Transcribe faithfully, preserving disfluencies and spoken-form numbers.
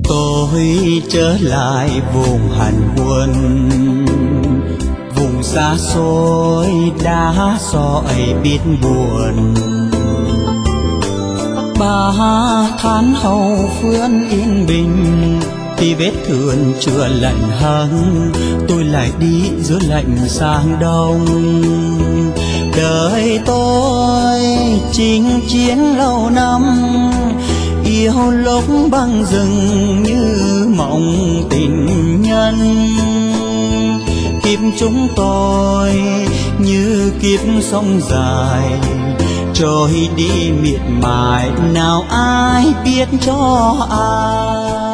Tôi trở lại vùng hàn quân, vùng xa xôi đã soi biết buồn. Ba tháng hậu phương yên bình, thì vết thương chưa lạnh hăng, tôi lại đi giữa lạnh sang đông. Đời tôi chinh chiến lâu năm, yêu lúc băng rừng như mộng tình nhân. Kiếp chúng tôi như kiếp sông dài, trôi đi miệt mài nào ai biết cho ai.